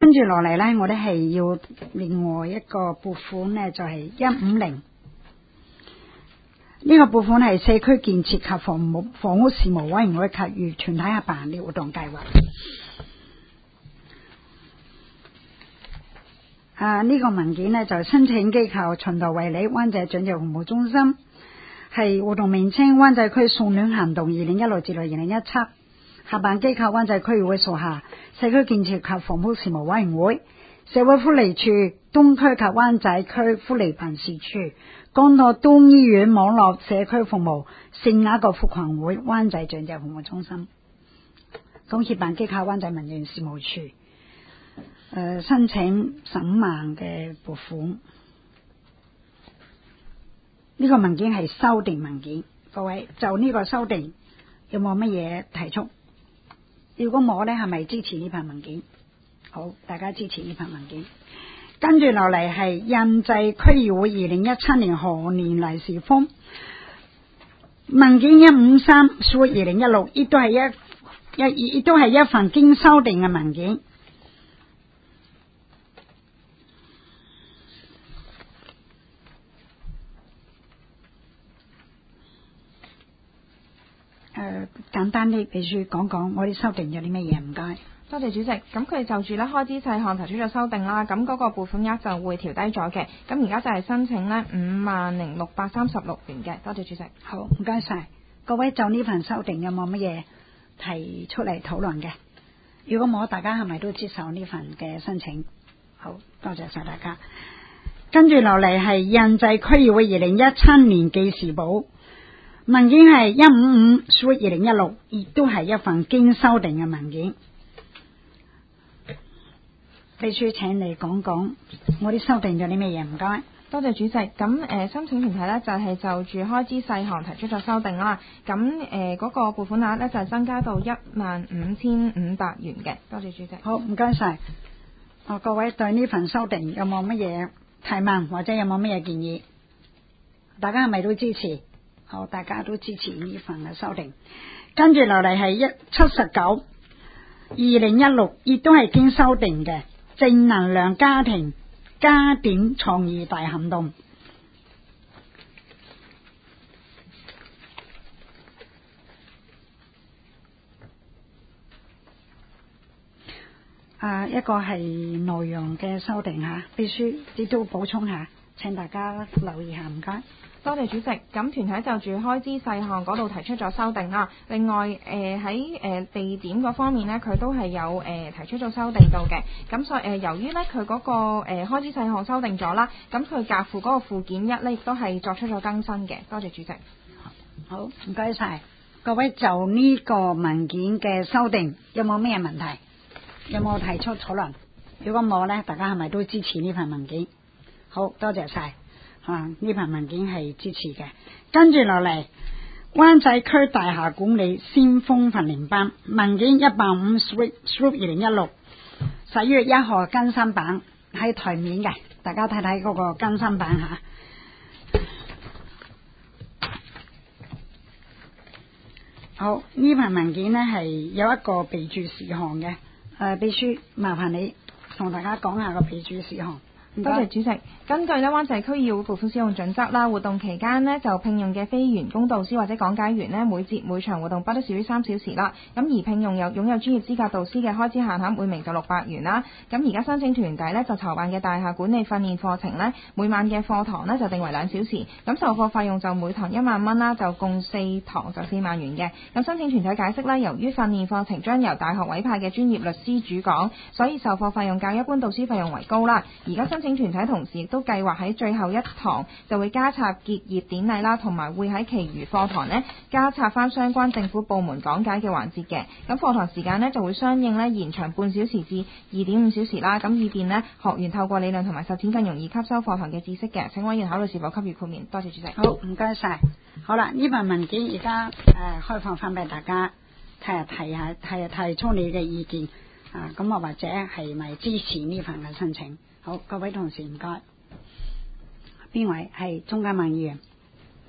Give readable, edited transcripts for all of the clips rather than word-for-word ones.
跟住落嚟呢，我哋係要另外一個撥款呢，就係150。呢個撥款係社區建設及房屋事務委員會及與團體合辦嘅活動計劃。呢個文件呢，就申請機構循道衛理灣仔長者服務中心，係活動名稱灣仔區送暖行動2016至2017，合辦機構灣仔區議會屬下社區建設及房屋事務委員會、社會福利處東區及灣仔區福利辦事處、江樂東醫院網絡社區服務聖雅各福群會灣仔長者服務中心，咁協辦機構灣仔民政事務處。申請15萬嘅撥款。呢個文件係修訂文件，各位就呢個修訂有冇乜嘢提出？如果冇呢，係咪支持呢份文件？好，大家支持呢份文件。跟住落嚟係印製區議會2017年賀年利是封文件153/2016，亦都係一份經修訂嘅文件。簡單啲，秘書講講我哋修訂咗啲咩嘢？唔該。 多謝主席。咁佢就住咧開支細項提出咗修訂啦，咁嗰個撥款額就會調低咗嘅。咁而家就係申請呢50636元嘅。多謝主席。 好，唔該晒。各位就呢份修訂有冇乜嘢提出嚟討論嘅？如果冇，大家係咪都接受呢份嘅申請？好，多謝晒大家。跟住落嚟係印製區議會2017年記事簿。文件係155/2016，亦都係一份經修訂嘅文件。秘書請你講講我哋修訂咗啲咩嘢？唔該。 多謝主席。咁申請團體呢，就係就住開支細項提出咗修訂啦。咁嗰個撥款額呢，就係增加到15500元嘅。多謝主席。 好，唔該晒。各位對呢份修訂有冇乜嘢提問或者有冇乜嘢建議？大家係咪都支持？好，大家都支持呢份嘅修訂。跟住落嚟係79/2016，亦都係經修訂嘅正能量家庭家電創意大行動。一個係內容嘅修訂吓，必須亦都補充下，請大家留意下，唔該。 多謝主席。咁團體就住開支細項嗰度提出咗修訂啦。另外喺地點嗰方面呢，佢都係有提出咗修訂到嘅。咁所以由於呢，佢嗰個開支細項修訂咗啦，咁佢夾附嗰個附件1呢，亦都係作出咗更新嘅。多謝主席。 好，唔該晒。各位就呢個文件嘅修訂有冇咩問題？有冇提出討論？如果冇呢，大家係咪都支持呢份文件？好，多謝晒。呢份文件係支持嘅。跟住落嚟，灣仔區大廈管理先鋒訓練班文件155/2016，11月1號更新版喺台面嘅，大家睇睇嗰個更新版吓。好，呢份文件呢係有一個備註事項嘅。秘書麻煩你同大家講下個備註事項。 多謝主席。根據呢灣仔區議會撥款使用準則啦，活動期間呢就聘用嘅非員工導師或者講解員呢，每節每場活動不得少於3小時啦。咁而聘用擁有專業資格導師嘅開支限額每名就600元啦。咁而家申請團體呢，就籌辦嘅大廈管理訓練課程呢，每晚嘅課堂呢就定為2小時。咁授課費用就每堂1萬蚊啦，就共4堂就4萬元嘅。咁申請團體解釋啦，由於訓練課程將由大學委派嘅專業律師主講，所以授課費用較一般導師費用為高啦。而家申請團體同時亦都計劃喺最後一堂就會加插結業典禮啦，同埋會喺其餘課堂呢加插翻相關政府部門講解嘅環節嘅。咁課堂時間呢就會相應呢延長半小時至2.5小時啦，咁以便呢學員透過理論同埋實踐更容易吸收課堂嘅知識嘅。請委員考慮是否給予豁免。多謝主席。 好，唔該晒。好啦，呢份文件而家開放翻俾大家提出你嘅意見咁或者係咪支持呢份嘅申請？好，各位同事唔該。邊位係鍾嘉敏議員？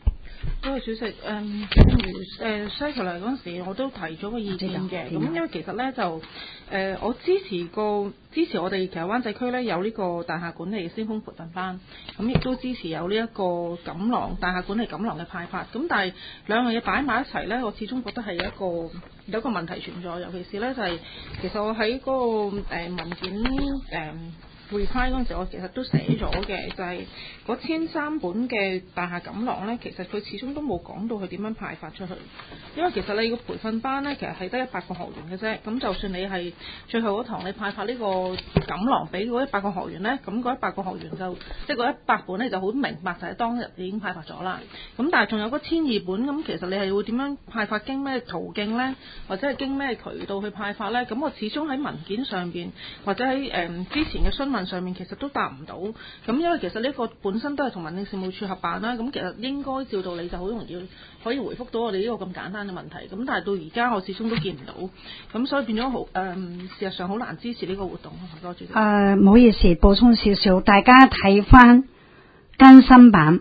多謝主席。正如西頭嚟嗰陣時，我都提咗個意見嘅。咁因為其實咧就我支持我哋其實灣仔區咧有呢個大廈管理先鋒培訓班，咁亦都支持有呢一個錦囊大廈管理錦囊嘅派發。咁但係兩樣嘢擺埋一齊咧，我始終覺得係有一個問題存在，尤其是咧就係、其實我喺嗰個文件reply 嗰陣時，我其實都寫咗嘅，就係嗰13本嘅大廈錦囊呢，其實佢始終都冇講到佢點樣派發出去。因為其實你個培訓班呢，其實係得100個學員嘅啫。咁就算你係最後嗰堂你派發呢個錦囊俾嗰100個學員呢，咁嗰100個學員就即係嗰100本呢就好明白就係當日已經派發咗啦。咁但係仲有嗰1200本，咁其實你係會點樣派發，經咩途徑呢？或者係經咩渠道去派發呢？咁我始終喺文件上邊或者喺之前嘅詢問上面其實都答唔到。咁因為其實呢個本身都係同民政事務處合辦啦，咁其實應該照道理就好容易可以回覆到我哋呢個咁簡單嘅問題。咁但係到而家我始終都見唔到，咁所以變咗事實上好難支持呢個活動。好多謝主席。 唔好意思，補充少少，大家睇翻更新版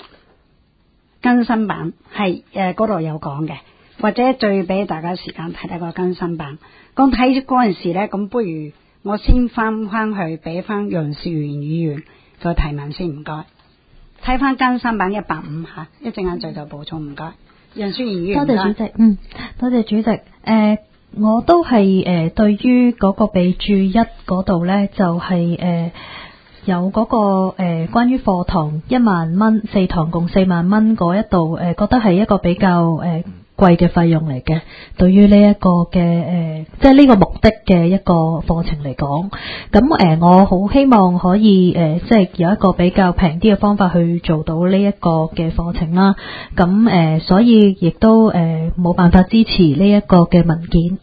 係嗰度有講嘅，或者再俾大家時間睇睇個更新版。咁睇嗰陣時咧，咁不如我先翻去俾翻楊兆元議員個提問先，唔該。睇翻更新版150吓，一陣間再做補充，唔該。楊兆元議員， 多謝主席。多謝主席。我都係對於嗰個備注1嗰度咧，就係有嗰個關於課堂1萬蚊，4堂共4萬蚊嗰一度，覺得係一個比較貴嘅費用嚟嘅。對於呢一個嘅即係呢個目的嘅一個課程嚟講，咁我好希望可以即係有一個比較平啲嘅方法去做到呢一個嘅課程啦。咁所以亦都冇辦法支持呢一個嘅文件。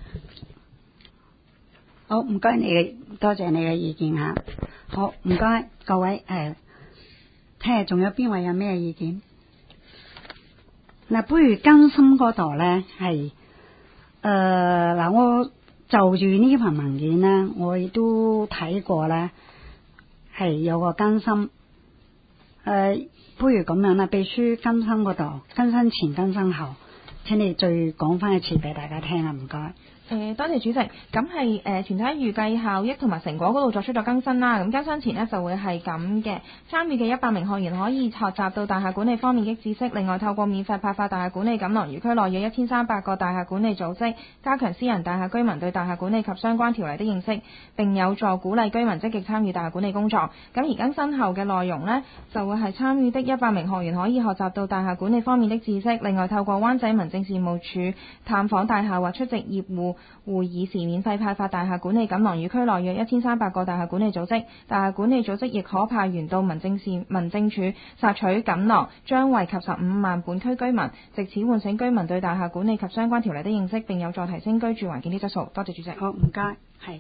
好，唔該你，多謝你嘅意見吓。好，唔該各位，睇下仲有邊位有咩意見？嗱，不如更新嗰度咧係嗱，我就住呢份文件咧，我亦都睇過咧，係有個更新。不如咁樣啦，秘書更新嗰度，更新前、更新後，請你再講翻一次俾大家聽啊，唔該。 多謝主席。咁係團體預計效益同埋成果嗰度作出咗更新啦。咁更新前呢就會係咁嘅，參與嘅100名學員可以學習到大廈管理方面嘅知識。另外透過免費派發大廈管理錦囊，漁區內約1300個大廈管理組織，加強私人大廈居民對大廈管理及相關條例的認識，並有助鼓勵居民積極參與大廈管理工作。咁而更新後嘅內容呢，就會係參與的100名學員可以學習到大廈管理方面的知識。另外透過灣仔民政事務處探訪大廈或出席業務會議時免費派發大廈管理錦囊，與區內約1300個大廈管理組織，大廈管理組織亦可派員到民政處索取錦囊，將惠及15萬本區居民，藉此喚醒居民對大廈管理及相關條例的認識，並有助提升居住環境的質素。多謝主席。 好，唔該，係。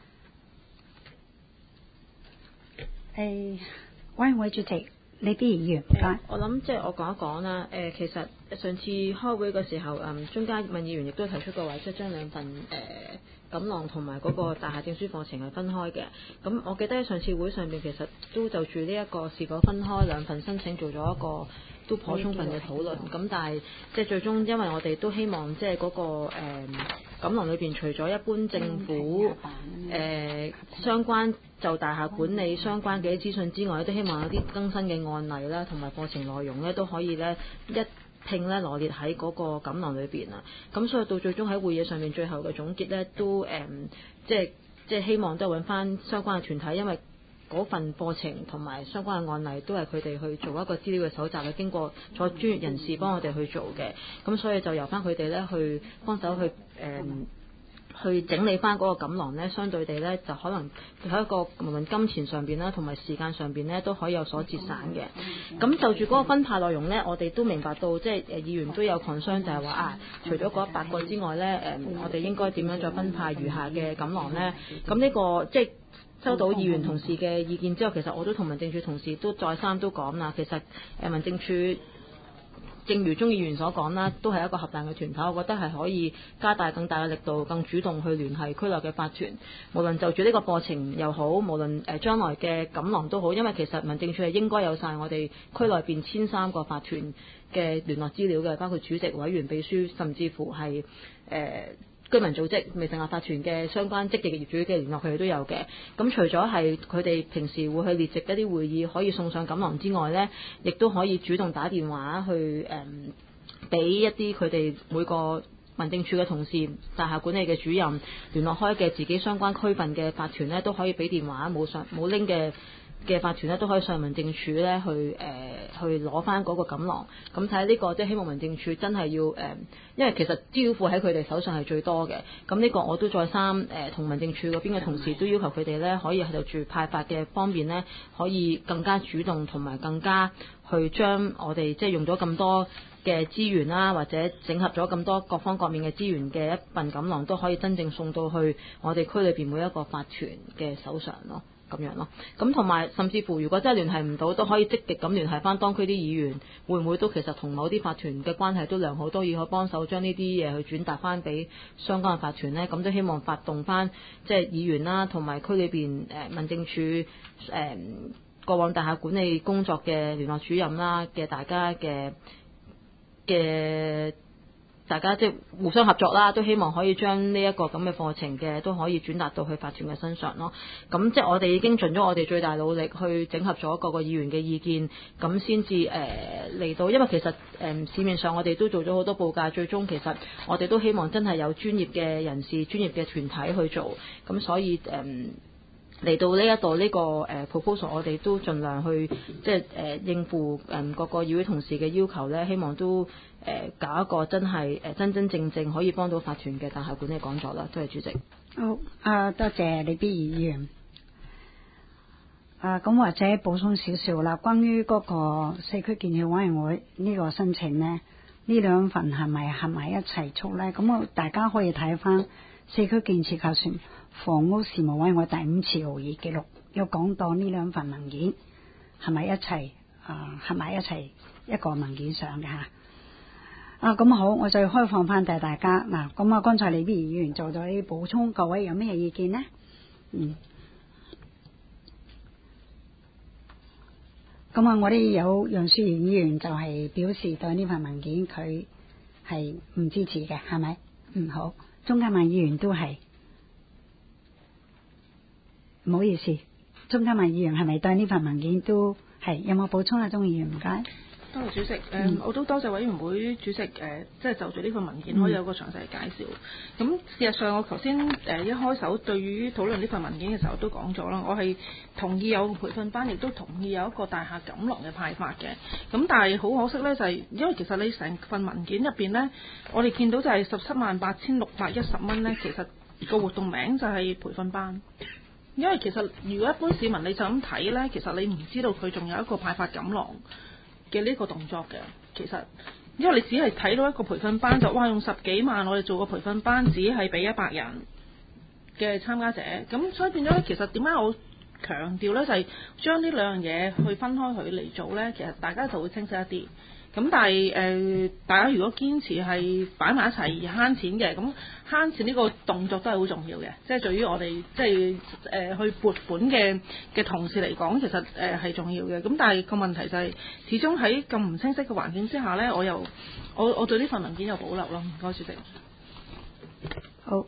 委員會主席李必議員，唔該。 我諗即係我講一講啦。其實上次開會嘅時候，中間民議員亦都提出過話，即係將兩份錦囊同埋嗰個大廈證書課程係分開嘅。咁我記得喺上次會上邊，其實都就住呢一個是否分開兩份申請做咗一個都頗充分嘅討論。咁但係即係最終，因為我哋都希望即係嗰個錦囊裏邊，除咗一般政府相關就大廈管理相關嘅資訊之外，都希望有啲更新嘅案例啦，同埋課程內容咧都可以咧一併咧羅列喺嗰個錦囊裏邊啊。咁所以到最終喺會議上面最後嘅總結咧，都即係希望都係揾翻相關嘅團體，因為嗰份課程同埋相關嘅案例都係佢哋去做一個資料嘅搜集，係經過咗專業人士幫我哋去做嘅。咁所以就由翻佢哋咧去幫手去整理翻嗰個錦囊咧，相對地咧就可能喺一個無論金錢上邊啦，同埋時間上邊咧都可以有所節省嘅。咁就住嗰個分派內容咧，我哋都明白到即係議員都有 concern，就係話除咗嗰100個之外咧，我哋應該點樣再分派餘下嘅錦囊咧？咁呢個即係收到議員同事嘅意見之後，其實我都同民政處同事都再三都講啦，其實民政處正如鍾議員所講啦，都係一個合辦嘅團體，我覺得係可以加大更大嘅力度，更主動去聯繫區內嘅法團，無論就住呢個課程又好，無論將來嘅錦囊都好，因為其實民政處係應該有晒我哋區內邊1300個法團嘅聯絡資料嘅，包括主席、委員、秘書，甚至乎係居民組織、未成立法團嘅相關積極嘅業主嘅聯絡，佢哋都有嘅。咁除咗係佢哋平時會去列席一啲會議，可以送上錦囊之外呢，亦都可以主動打電話去俾一啲佢哋每個民政處嘅同事、大廈管理嘅主任聯絡開嘅自己相關區份嘅法團呢，都可以俾電話，冇拎嘅法團咧，都可以上民政處咧去攞翻嗰個錦囊。咁睇下呢個即係希望民政處真係要因為其實資料庫喺佢哋手上係最多嘅。咁呢個我都再三同民政處嗰邊嘅同事都要求佢哋咧，可以喺度住派發嘅方面咧，可以更加主動同埋更加去將我哋即係用咗咁多嘅資源啦，或者整合咗咁多各方各面嘅資源嘅一份錦囊，都可以真正送到去我哋區裏邊每一個法團嘅手上咯。咁樣咯，咁同埋甚至乎，如果真係聯繫唔到，都可以積極咁聯繫翻當區啲議員，會唔會都其實同某啲法團嘅關係都良好，都要去幫手將呢啲嘢去轉達翻俾相關嘅法團呢？咁都希望發動翻即係議員啦，同埋區裏邊民政處過往大廈管理工作嘅聯絡主任啦嘅大家即係互相合作啦，都希望可以將呢一個咁嘅課程嘅都可以轉達到去法團嘅身上咯。咁即係我哋已經盡咗我哋最大努力去整合咗各個議員嘅意見，咁先至嚟到。因為其實市面上我哋都做咗好多報價，最終其實我哋都希望真係有專業嘅人士、專業嘅團體去做。咁所以嚟到呢一度呢個proposal， 我哋都盡量去即係應付各個議會同事嘅要求咧，希望都搞一個真係真真正正可以幫到法團嘅大廈管理講座啦。多謝主席。 好，多謝李必議員。咁或者補充少少啦，關於嗰個社區建設委員會呢個申請呢，呢兩份係咪合埋一齊出呢？咁大家可以睇翻社區建設及房屋事務委員會第5次會議記錄，有講到呢兩份文件係咪一齊合埋一齊一個文件上嘅嚇。咁好，我再開放翻俾大家嗱。咁剛才李必議員做咗啲補充，各位有咩意見呢？咁我哋有楊淑賢議員就係表示對呢份文件佢係唔支持嘅，係咪？好，鍾嘉文議員都係。唔好意思，鍾嘉文議員係咪對呢份文件都係有冇補充啊？鍾議員唔該。 多謝主席，我都多謝委員會主席即係就住呢份文件可以有個詳細嘅介紹。咁事實上，我頭先一開手對於討論呢份文件嘅時候都講咗啦，我係同意有培訓班，亦都同意有一個大廈錦囊嘅派發嘅。咁但係好可惜呢，就係因為其實你成份文件入邊呢，我哋見到就係178610蚊呢，其實個活動名就係培訓班。因為其實如果一般市民你就咁睇呢，其實你唔知道佢仲有一個派發錦囊嘅呢個動作嘅。其實因為你只係睇到一個培訓班就用10幾萬我哋做個培訓班，只係俾100人嘅參加者，咁所以變咗呢，其實點解我強調呢，就係將呢兩樣嘢去分開佢嚟做呢，其實大家就會清晰一啲。咁但係大家如果堅持係擺埋一齊而慳錢嘅，咁慳錢呢個動作都係好重要嘅。即係對於我哋即係去撥款嘅同事嚟講，其實係重要嘅。咁但係個問題就係，始終喺咁唔清晰嘅環境之下呢，我對呢份文件有保留咯。唔該，主席。 好。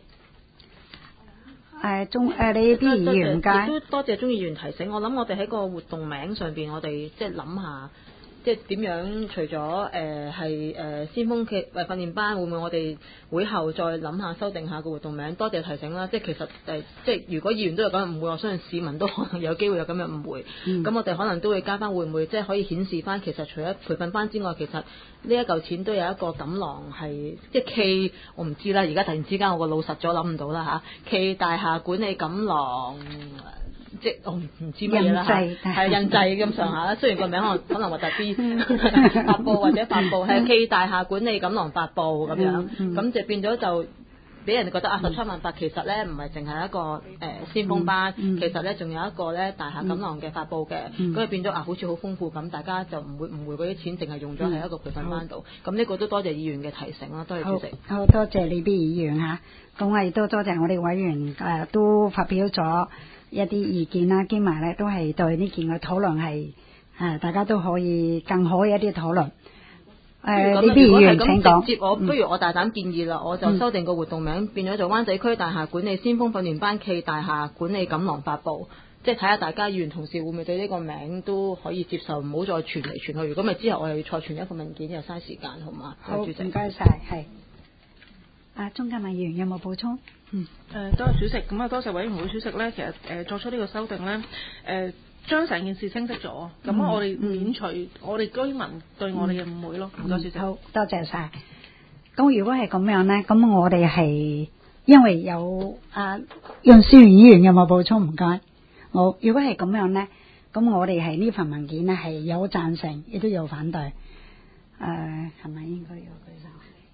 李必議員唔該。 亦都多謝鍾議員提醒。我諗我哋喺個活動名上邊，我哋即係諗下。即係點樣？除咗先鋒嘅訓練班，會唔會我哋會後再諗下修訂下個活動名？多謝提醒啦！即係其實即係如果議員都有咁嘅誤會，我相信市民都可能有機會有咁嘅誤會。咁我哋可能都會加翻，會唔會即係可以顯示翻？其實除咗培訓班之外，其實呢一嚿錢都有一個錦囊係即係暨，我唔知啦。而家突然之間我個腦實咗諗唔到啦嚇。暨大廈管理錦囊。即係我唔知乜嘢啦嚇，係印製咁上下啦。雖然個名可能核突啲，發布或者發布係暨大廈管理錦囊發布咁樣，咁就變咗就俾人哋覺得17萬8其實咧唔係淨係一個先鋒班，其實咧仲有一個咧大廈錦囊嘅發布嘅，咁就變咗好似好豐富咁，大家就唔會誤會嗰啲錢淨係用咗喺一個培訓班度。咁呢個都多謝議員嘅提醒啦，多謝主席。 好多謝李必議員嚇，咁我亦都多謝我哋委員都發表咗一啲意見啦，兼埋咧都係對呢件嘅討論係大家都可以更好一啲討論。 李必議員請講。 直接不如我大膽建議啦，我就修訂個活動名，變咗做灣仔區大廈管理先鋒訓練班暨大廈管理錦囊發布，即係睇下大家議員同事會唔會對呢個名都可以接受，唔好再傳嚟傳去。如果咪之後我又要再傳一個文件，又嘥時間，好嘛？ 好，唔該晒，係。鍾嘉敏議員有冇補充？ 多謝主席，咁啊多謝委員會主席咧，其實作出呢個修訂咧，將成件事清晰咗，咁我哋免除我哋居民對我哋嘅誤會咯。唔該主席。 好，多謝晒。咁如果係咁樣咧，咁我哋係因為有楊思源議員有冇補充？唔該。我如果係咁樣咧，咁我哋係呢份文件咧係有贊成，亦都有反對。係咪應該有舉手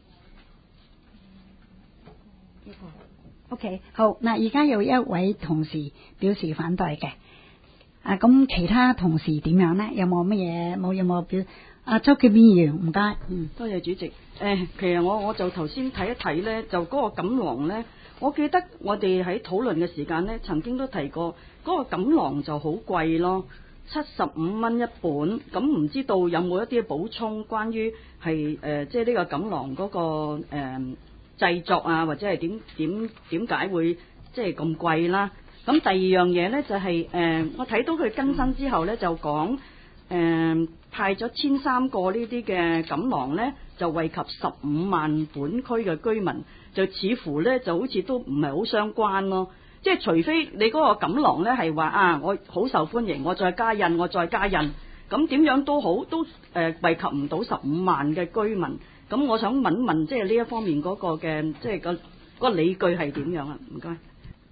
？OK， 好。嗱，而家有一位同事表示反對嘅。咁其他同事點樣咧？有冇乜嘢？有冇表？周潔邊議員，唔該。 多謝主席。其實我就頭先睇一睇咧，就嗰個錦囊咧，我記得我哋喺討論嘅時間咧，曾經都提過嗰個錦囊就好貴咯，75蚊一本。咁唔知道有冇一啲補充關於係即係呢個錦囊嗰個製作啊，或者係點解會即係咁貴啦？咁第二樣嘢咧就係我睇到佢更新之後咧就講派咗1300個呢啲嘅錦囊咧，就惠及15萬本區嘅居民，就似乎咧就好似都唔係好相關咯。即係除非你嗰個錦囊咧係話我好受歡迎，我再加印，咁點樣都好，都惠及唔到15萬嘅居民。咁我想問，即係呢一方面嗰個嘅即係個理據係點樣啊？唔該。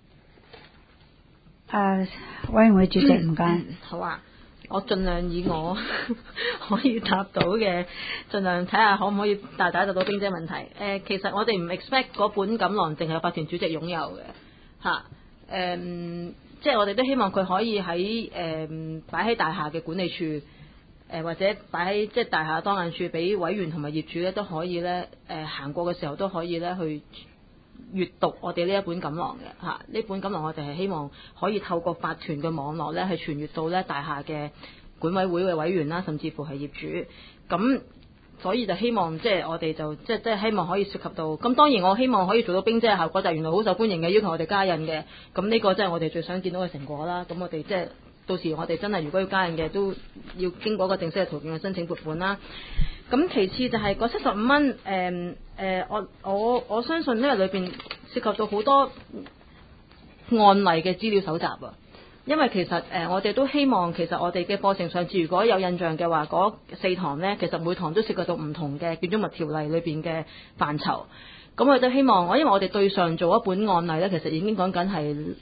委員會主席，唔該。 好啊，我盡量以我可以答到嘅，盡量睇下可唔可以大答到冰姐問題。其實我哋唔 expect 嗰本錦囊淨係法團主席擁有嘅，即係我哋都希望佢可以喺擺喺大廈嘅管理處，或者擺喺即係大廈檔案處，俾委員同埋業主咧都可以咧行過嘅時候都可以咧去閱讀我哋呢一本錦囊嘅嚇，呢本錦囊我哋係希望可以透過法團嘅網絡咧，係傳閱到咧大廈嘅管委會嘅委員啦，甚至乎係業主。咁所以就希望即係我哋就即係希望可以涉及到。咁當然我希望可以做到冰姐嘅效果，就係原來好受歡迎嘅，要求我哋加印嘅。咁呢個即係我哋最想見到嘅成果啦。咁我哋即係到時我哋真係如果要加印嘅，都要經過一個正式嘅途徑去申請撥款啦。咁其次就係嗰75蚊，我相信呢個裏邊涉及到好多案例嘅資料搜集啊。因為其實我哋都希望，其實我哋嘅課程上次如果有印象嘅話，嗰4堂呢，其實每堂都涉及到唔同嘅建築物條例裏邊嘅範疇。咁我都希望，因為我哋對上做一本案例呢，其實已經講緊係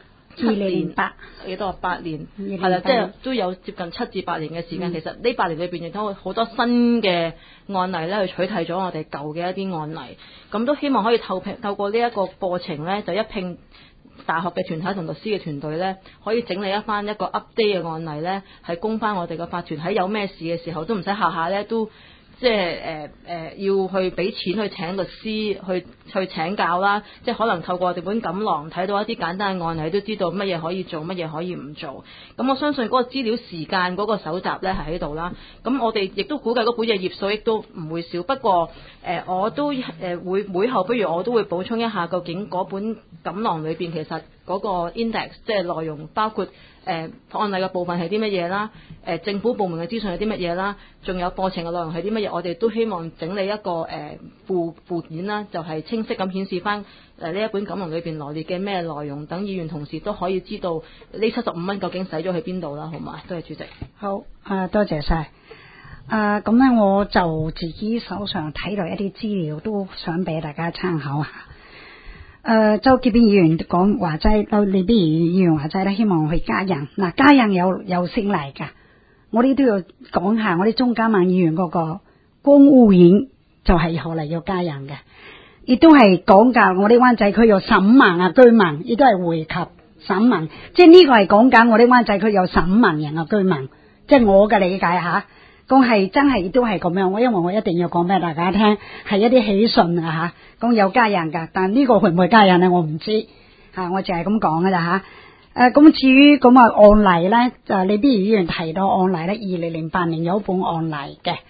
2008 幾多8年，係啦，即係都有接近7至8年嘅時間。其實呢8年裏邊亦都好多新嘅案例咧，去取締咗我哋舊嘅一啲案例。咁都希望可以透過呢一個課程咧，就一併大學嘅團體同律師嘅團隊咧，可以整理一翻一個 update 嘅案例咧，係供翻我哋嘅法團喺有咩事嘅時候，都唔使下下咧都即係要去俾錢去請律師去請教啦。即係可能透過我哋本錦囊睇到一啲簡單嘅案例，都知道乜嘢可以做，乜嘢可以唔做。咁我相信嗰個資料時間嗰個搜集咧係喺度啦。咁我哋亦都估計嗰本嘅頁數亦都唔會少。不過我都會會後不如我都會補充一下，究竟嗰本錦囊裏邊其實嗰個 index 即係內容包括案例嘅部分係啲乜嘢啦，政府部門嘅資訊係啲乜嘢啦，仲有課程嘅內容係啲乜嘢，我哋都希望整理一個附件啦，就係清晰咁顯示翻呢一本錦囊裏邊羅列嘅咩內容，等議員同事都可以知道呢75蚊究竟使咗去邊度啦，好嘛？多謝主席。 好，多謝晒。咁咧，我就自己手上睇到一啲資料，都想俾大家參考下。周潔邊議員講話齋，李必議員話齋咧，希望去加印。嗱，加印有先例噶，我哋都要講下。我哋鍾嘉敏議員嗰個光污染就係後嚟要加印嘅，亦都係講㗎。我哋灣仔區有15萬居民，亦都係惠及15萬，即係呢個係講緊我哋灣仔區有15萬人嘅居民，即係我嘅理解吓。咁係真係都係咁樣，因為我一定要講俾大家聽，係一啲喜訊啊吓，咁有加印噶，但呢個會唔會加印咧？我唔知吓，我淨係咁講噶咋吓。咁至於咁案例咧，就李必議員提到案例咧，2008年有一本案例嘅，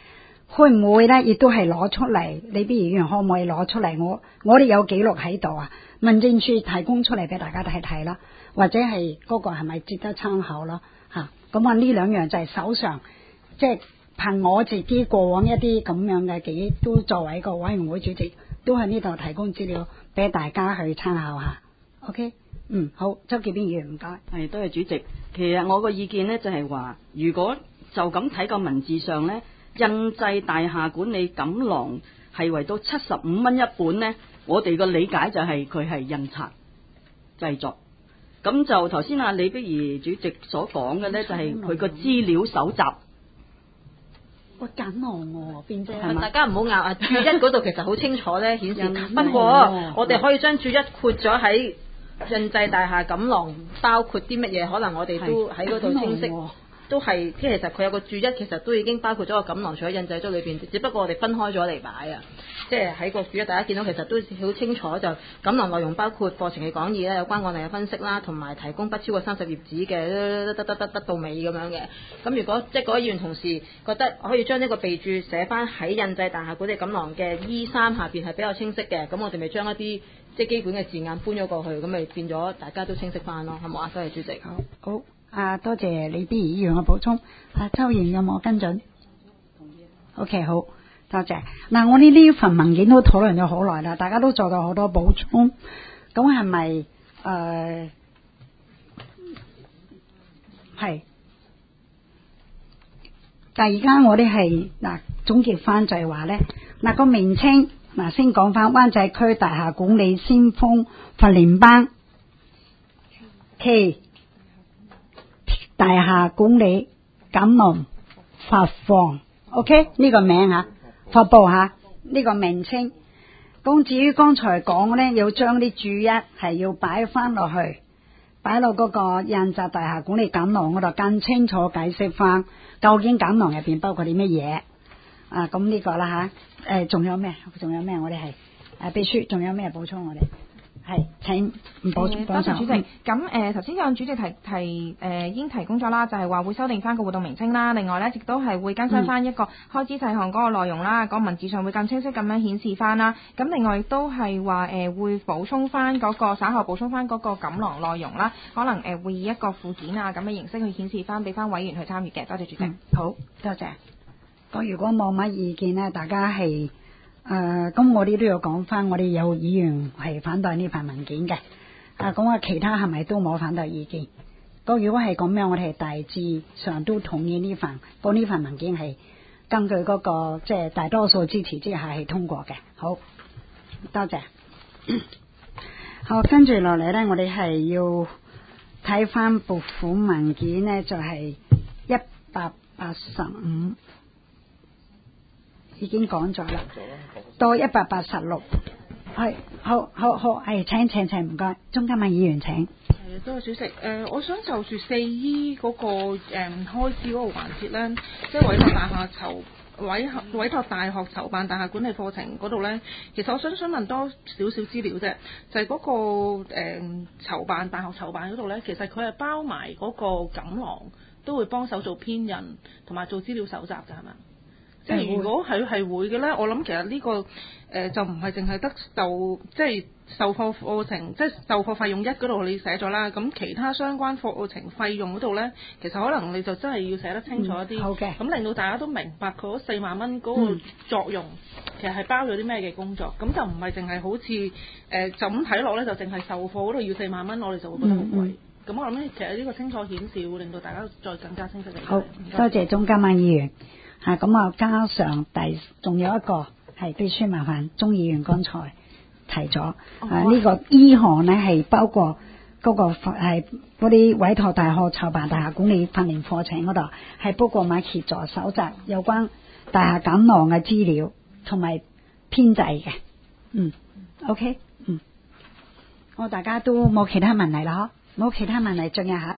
會唔會咧？亦都係攞出嚟，你啲議員可唔可以攞出嚟？我哋有記錄喺度啊，民政處提供出嚟俾大家睇睇啦，或者係嗰個係咪值得參考咯？嚇，咁啊呢兩樣就係手上，即係憑我自己過往一啲咁樣嘅記憶，都作為一個委員會主席，都喺呢度提供資料俾大家去參考下。OK， 好，周潔邊議員唔該。 係，多謝主席。其實我個意見呢，就係話，如果就咁睇個文字上呢，印製大廈管理錦囊係為到75蚊一本呢，我哋個理解就係佢係印刷製作。咁就頭先阿李碧儀主席所講嘅呢，就係佢個資料搜集。 喂，錦囊喎，邊啫？ 係大家唔好拗啊！注一嗰度其實好清楚咧顯示，不過我哋可以將注一括咗喺印製大廈錦囊，包括啲乜嘢？可能我哋都喺嗰度清晰。都係，即係其實佢有個注一，其實都已經包括咗個錦囊，除咗印製咗裏邊，只不過我哋分開咗嚟擺啊。即係喺個注一，大家見到其實都好清楚，就錦囊內容包括課程嘅講義啦，有關案例嘅分析啦，同埋提供不超過30頁紙嘅得到尾咁樣嘅。咁如果即係嗰位議員同事覺得可以將呢個備注寫翻喺印製大廈管理錦囊嘅 E3下邊係比較清晰嘅，咁我哋咪將一啲即係基本嘅字眼搬咗過去，咁咪變咗大家都清晰翻咯，好唔好啊？多謝主席。 好。多謝你啲議員嘅補充。周賢有冇跟進？OK， 好，多謝。我哋呢份文件都討論咗好耐啦，大家都做到好多補充。咁係咪係？但而家我哋係總結翻就係話咧，個名稱先講翻灣仔區大廈管理先鋒訓練班。大廈管理錦囊發放 ，OK 呢個名發佈呢個名稱。咁至於剛才講咧，要將啲注一係要擺翻落去，擺落嗰個印製大廈管理錦囊嗰度，更清楚解釋翻究竟錦囊入邊包括啲乜嘢。咁呢個啦仲有咩？我哋係秘書，仲有咩補充我哋？係，請補充。 多謝主席。咁頭先有主席已經提供咗啦，就係話會修訂翻個活動名稱啦。另外咧，亦都係會更新翻一個開支細項嗰個內容啦，嗰個文字上會更清晰咁樣顯示翻啦。咁另外亦都係話會補充翻嗰個稍後補充翻嗰個錦囊內容啦，可能會以一個附件咁嘅形式去顯示翻，俾翻委員去參與嘅。多謝主席。 好，多謝。咁如果冇乜意見呢，大家係。咁我哋都要講翻，我哋有議員係反對呢份文件嘅。咁其他係咪都冇反對意見？咁如果係咁樣，我哋係大致上都同意呢份文件係根據嗰個即係大多數支持之下係通過嘅。好，多謝。好，跟住落嚟呢，我哋係要睇翻撥款文件呢，就係185。已經講咗啦，到186，係好，係請唔該，鍾嘉敏議員請。 多謝主席。我想就住4E 嗰個開支嗰個環節咧，即係委託大學籌辦大廈管理課程嗰度咧，其實我想問多少少資料啫，就係嗰個大學籌辦嗰度咧，其實佢係包埋嗰個錦囊，都會幫手做編印同埋做資料搜集㗎，係嘛？即係如果係會嘅咧，我諗其實呢個就唔係淨係得即係授課課程，即係授課費用1嗰度你寫咗啦，咁其他相關課程費用嗰度咧，其實可能你就真係要寫得清楚一啲， 好嘅，咁令到大家都明白佢嗰4萬蚊嗰個作用，其實係包咗啲咩嘅工作，咁就唔係淨係好似就咁睇落咧，就淨係授課嗰度要4萬蚊，我哋就會覺得好貴。咁我諗咧，其實呢個清楚顯示會令到大家再更加清晰嘅。 好，多謝鍾嘉敏議員。咁加上仲有一個係必須麻煩鍾議員剛才提咗，呢個E項呢係包括嗰個係嗰啲委託大學籌辦大廈管理訓練課程嗰度，係包括買協助搜集有關大廈錦囊嘅資料同埋編製嘅。OK，大家都冇其他問題啦，冇其他問題進入下。